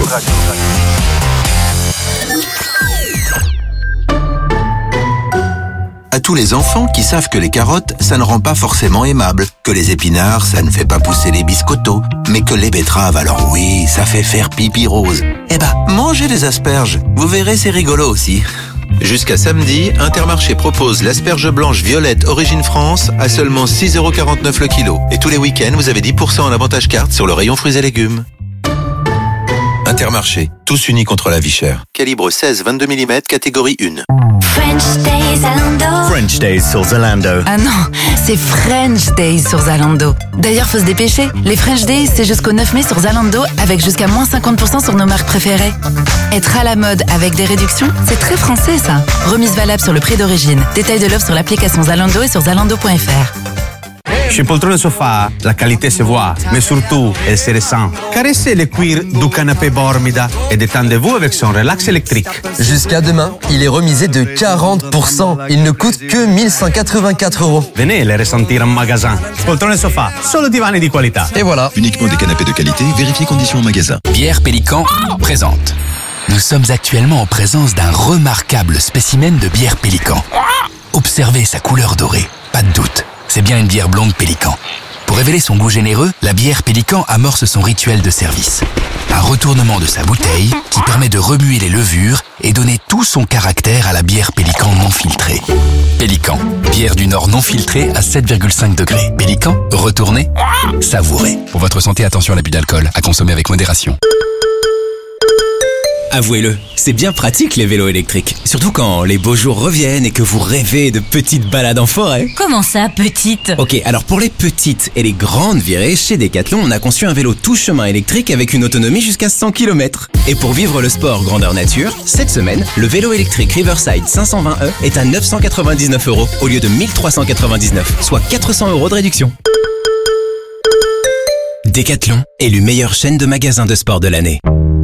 À tous les enfants qui savent que les carottes, ça ne rend pas forcément aimable, que les épinards, ça ne fait pas pousser les biscottos, mais que les betteraves, alors oui, ça fait faire pipi rose. Eh ben, mangez des asperges, vous verrez, c'est rigolo aussi. Jusqu'à samedi, Intermarché propose l'asperge blanche violette Origine France à seulement six euros quarante-neuf le kilo. Et tous les week-ends, vous avez dix pour cent en avantage carte sur le rayon fruits et légumes. Intermarché, tous unis contre la vie chère. Calibre seize vingt-deux millimètres, catégorie un.
French Days Zalando.
French Days sur Zalando.
Ah non, c'est French Days sur Zalando. D'ailleurs, faut se dépêcher. Les French Days, c'est jusqu'au neuf mai sur Zalando avec jusqu'à moins cinquante pour cent sur nos marques préférées. Être à la mode avec des réductions, c'est très français ça. Remise valable sur le prix d'origine. Détail de l'offre sur l'application Zalando et sur zalando point f r.
Chez Poltrone Sofa, la qualité se voit, mais surtout, elle se ressent. Caressez le cuir du canapé Bormida et détendez-vous avec son relax électrique.
Jusqu'à demain, il est remisé de quarante pour cent. Il ne coûte que mille cent quatre-vingt-quatre euros.
Venez les ressentir en magasin. Poltrone Sofa, solo divani di qualità.
Et voilà.
Uniquement des canapés de qualité, vérifiez conditions en magasin.
Bière Pélican présente. Nous sommes actuellement en présence d'un remarquable spécimen de bière Pélican. Observez sa couleur dorée, pas de doute. C'est bien une bière blonde Pélican. Pour révéler son goût généreux, la bière Pélican amorce son rituel de service. Un retournement de sa bouteille qui permet de remuer les levures et donner tout son caractère à la bière Pélican non filtrée. Pélican, bière du Nord non filtrée à sept virgule cinq degrés. Pélican, retournez, savourez. Pour votre santé, attention à l'abus d'alcool, à consommer avec modération.
Avouez-le, c'est bien pratique les vélos électriques. Surtout quand les beaux jours reviennent et que vous rêvez de petites balades en forêt.
Comment ça, petite?
Ok, alors pour les petites et les grandes virées, chez Decathlon, on a conçu un vélo tout chemin électrique avec une autonomie jusqu'à cent kilomètres. Et pour vivre le sport grandeur nature, cette semaine, le vélo électrique Riverside cinq cent vingt E est à neuf cent quatre-vingt-dix-neuf euros au lieu de mille trois cent quatre-vingt-dix-neuf, soit quatre cents euros de réduction. Decathlon, élu meilleure chaîne de magasins de sport de l'année.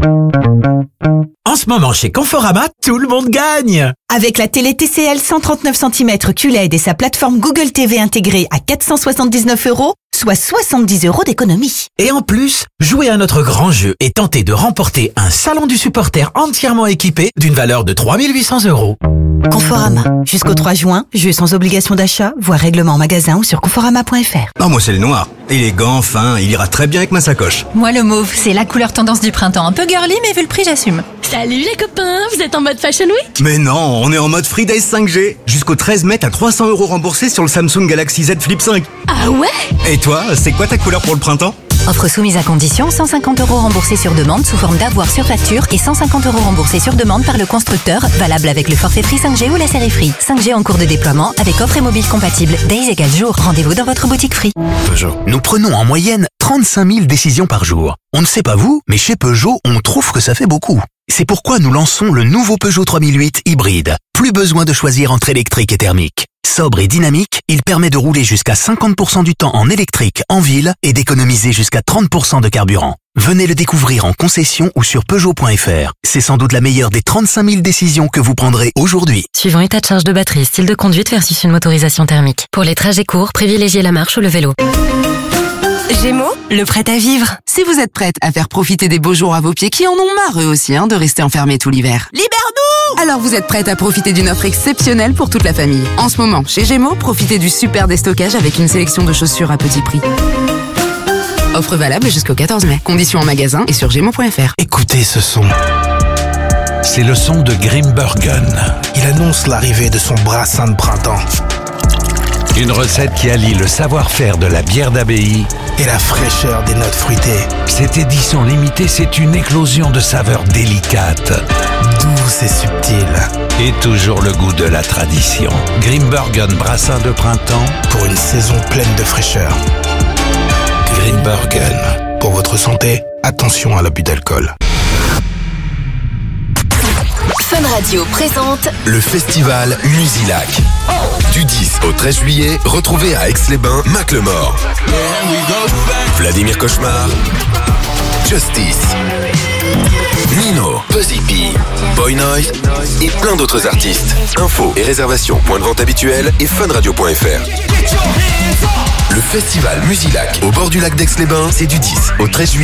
En ce moment, chez Conforama, tout le monde gagne! Avec la télé T C L cent trente-neuf centimètres Q L E D et sa plateforme Google T V intégrée à quatre cent soixante-dix-neuf euros, soit soixante-dix euros d'économie. Et en plus, jouez à notre grand jeu et tentez de remporter un salon du supporter entièrement équipé d'une valeur de trois mille huit cents euros. Conforama. Jusqu'au trois juin, jeu sans obligation d'achat, voire règlement en magasin ou sur conforama point f r.
Non, moi c'est le noir. Élégant, fin, il ira très bien avec ma sacoche.
Moi, le mauve, c'est la couleur tendance du printemps. Un peu girly, mais vu le prix, j'assume.
Salut les copains, vous êtes en mode Fashion Week?
Mais non, on est en mode Free Days cinq G. Jusqu'au treize mai, t'as trois cents euros remboursés sur le Samsung Galaxy Z Flip cinq.
Ah ouais?
Et toi, c'est quoi ta couleur pour le printemps?
Offre soumise à condition, cent cinquante euros remboursés sur demande sous forme d'avoir sur facture et cent cinquante euros remboursés sur demande par le constructeur, valable avec le forfait Free cinq G ou la série Free. cinq G en cours de déploiement avec offre et mobile compatible. Days égale jour. Rendez-vous dans votre boutique Free.
Peugeot. Nous prenons en moyenne trente-cinq mille décisions par jour. On ne sait pas vous, mais chez Peugeot, on trouve que ça fait beaucoup. C'est pourquoi nous lançons le nouveau Peugeot trois mille huit hybride. Plus besoin de choisir entre électrique et thermique. Sobre et dynamique, il permet de rouler jusqu'à cinquante pour cent du temps en électrique en ville et d'économiser jusqu'à trente pour cent de carburant. Venez le découvrir en concession ou sur Peugeot point f r. C'est sans doute la meilleure des trente-cinq mille décisions que vous prendrez aujourd'hui.
Suivant état de charge de batterie, style de conduite versus une motorisation thermique. Pour les trajets courts, privilégiez la marche ou le vélo.
Gémeaux, le prêt à vivre. Si vous êtes prête à faire profiter des beaux jours à vos pieds qui en ont marre eux aussi hein, de rester enfermés tout l'hiver. Libère-nous! Alors vous êtes prête à profiter d'une offre exceptionnelle pour toute la famille. En ce moment, chez Gémeaux, profitez du super déstockage avec une sélection de chaussures à petit prix. Offre valable jusqu'au quatorze mai. Conditions en magasin et sur gémeaux point f r.
Écoutez ce son. C'est le son de Grimbergen. Il annonce l'arrivée de son brassin de printemps. Une recette qui allie le savoir-faire de la bière d'abbaye et la fraîcheur des notes fruitées. Cette édition limitée, c'est une éclosion de saveurs délicates, douces et subtiles. Et toujours le goût de la tradition. Grimbergen brassin de printemps pour une saison pleine de fraîcheur. Grimbergen. Pour votre santé, attention à l'abus d'alcool.
Fun Radio présente
le festival Musilac. Du dix au treize juillet, retrouvez à Aix-les-Bains Macklemore, Vladimir Cauchemar, Justice, Nino, Buzzy P, Boy Noise et plein d'autres artistes. Infos et réservations, point de vente habituel et funradio point f r. Le festival Musilac au bord du lac d'Aix-les-Bains, c'est du dix au treize juillet.